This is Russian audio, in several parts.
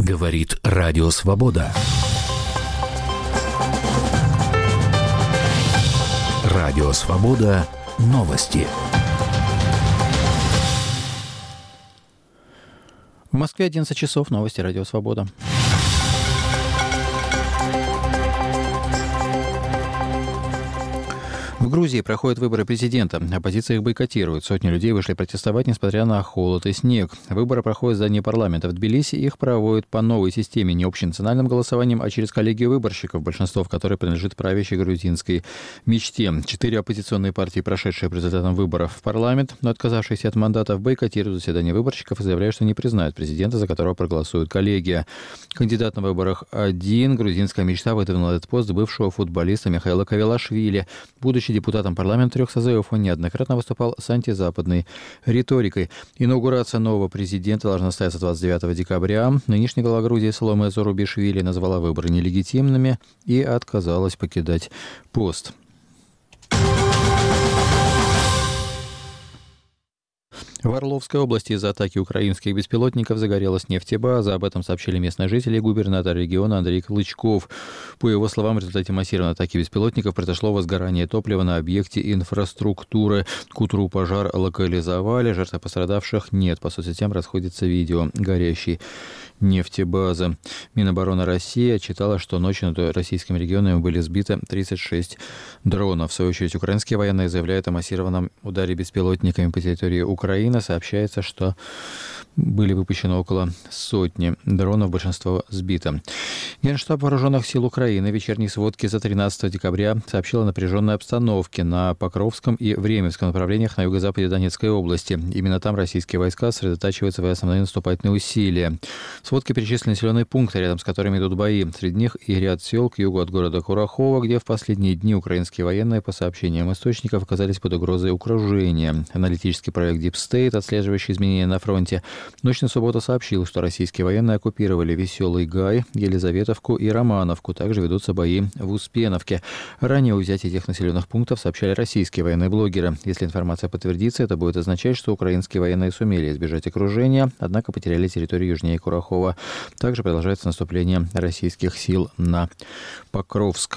Говорит Радио Свобода. Радио Свобода. Новости. В Москве 11 часов. Новости Радио Свобода. В Грузии проходят выборы президента. Оппозиция их бойкотирует. Сотни людей вышли протестовать, несмотря на холод и снег. Выборы проходят в здании парламента в Тбилиси. Их проводят по новой системе, не общенациональным голосованием, а через коллегию выборщиков, большинство в которой принадлежит правящей грузинской мечте. 4 оппозиционные партии, прошедшие по результатам выборов в парламент, но отказавшиеся от мандатов, бойкотируют заседание выборщиков и заявляют, что не признают президента, за которого проголосует коллегия. Кандидат на выборах один, грузинская мечта, выдвинула этот пост бывшего футболиста Михаила Кавелашвили. Будучи депутатом парламента 3 созывов, он неоднократно выступал с антизападной риторикой. Инаугурация нового президента должна состояться 29 декабря. Нынешний глава Грузии Саломе Зурабишвили назвала выборы нелегитимными и отказалась покидать пост. В Орловской области из-за атаки украинских беспилотников загорелась нефтебаза. Об этом сообщили местные жители и губернатор региона Андрей Клычков. По его словам, в результате массированной атаки беспилотников произошло возгорание топлива на объекте инфраструктуры. К утру пожар локализовали, жертв пострадавших нет. По соцсетям расходится видео горящей нефтебазы. Минобороны России отчитала, что ночью над российскими регионами были сбиты 36 дронов. В свою очередь, украинские военные заявляют о массированном ударе беспилотниками по территории Украины. Сообщается, что были выпущены около сотни дронов, большинство сбито. Генштаб Вооруженных сил Украины в вечерней сводке за 13 декабря сообщил о напряженной обстановке на Покровском и Временском направлениях на юго-западе Донецкой области. Именно там российские войска сосредотачивают свои основные наступательные усилия. В сводке перечислены населенные пункты, рядом с которыми идут бои. Среди них и ряд сел к югу от города Курахова, где в последние дни украинские военные, по сообщениям источников, оказались под угрозой окружения. Аналитический проект Deep State, отслеживающий изменения на фронте, ночь на субботу сообщил, что российские военные оккупировали Веселый Гай, Елизаветовку и Романовку. Также ведутся бои в Успеновке. Ранее о взятии этих населенных пунктов сообщали российские военные блогеры. Если информация подтвердится, это будет означать, что украинские военные сумели избежать окружения, однако потеряли территорию южнее Курахова. Также продолжается наступление российских сил на Покровск.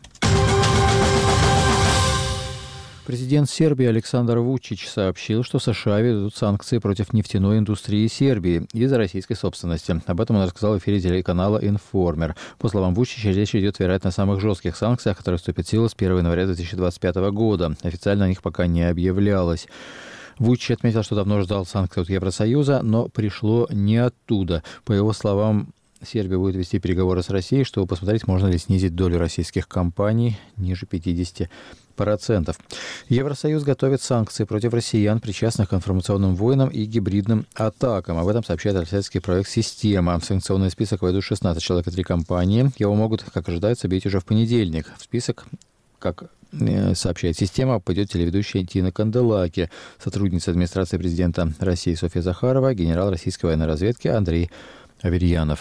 Президент Сербии Александр Вучич сообщил, что США ведут санкции против нефтяной индустрии Сербии из-за российской собственности. Об этом он рассказал в эфире телеканала «Информер». По словам Вучича, речь идет, вероятно, о самых жестких санкциях, которые вступят в силу с 1 января 2025 года. Официально о них пока не объявлялось. Вучич отметил, что давно ждал санкций от Евросоюза, но пришло не оттуда. По его словам, Сербия будет вести переговоры с Россией, чтобы посмотреть, можно ли снизить долю российских компаний ниже 50%. Евросоюз готовит санкции против россиян, причастных к информационным войнам и гибридным атакам. Об этом сообщает российский проект «Система». В санкционный список войдут 16 человек и 3 компании. Его могут, как ожидается, бить уже в понедельник. В список, как сообщает «Система», пойдет телеведущая Тина Канделаки, сотрудница администрации президента России Софья Захарова, генерал российской военной разведки Андрей Аверьянов.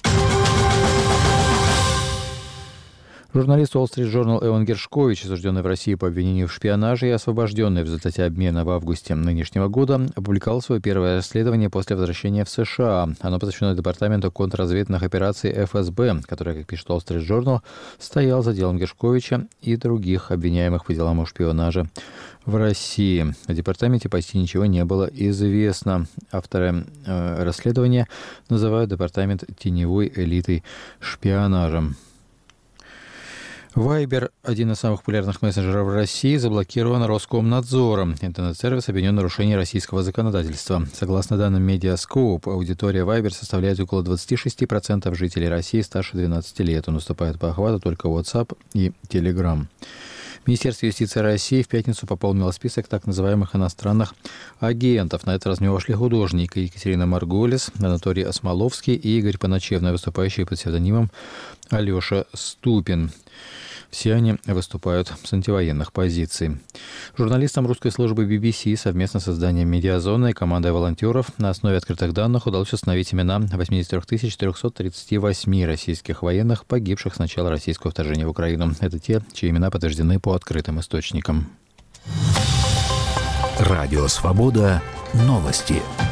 Журналист Wall Street Journal Эван Гершкович, осужденный в России по обвинению в шпионаже и освобожденный в результате обмена в августе нынешнего года, опубликовал свое первое расследование после возвращения в США. Оно посвящено департаменту контрразведывательных операций ФСБ, который, как пишет Wall Street Journal, стоял за делом Гершковича и других обвиняемых по делам о шпионаже в России. В департаменте почти ничего не было известно. Авторы расследования называют департамент теневой элитой шпионажа. Viber, один из самых популярных мессенджеров в России, заблокирован Роскомнадзором. Интернет-сервис обвинен в нарушении российского законодательства. Согласно данным Медиаскоп, аудитория Viber составляет около 26% жителей России старше 12 лет. Он уступает по охвату только WhatsApp и Telegram. Министерство юстиции России в пятницу пополнило список так называемых иностранных агентов. На этот раз в него вошли художники Екатерина Марголис, Анатолий Осмоловский и Игорь Поначевный, выступающие под псевдонимом Алеша Ступин. Все они выступают с антивоенных позиций. Журналистам русской службы BBC совместно с изданием «Медиазона» и командой волонтеров на основе открытых данных удалось установить имена 83 338 российских военных, погибших с начала российского вторжения в Украину. Это те, чьи имена подтверждены по открытым источникам. Радио «Свобода». Новости.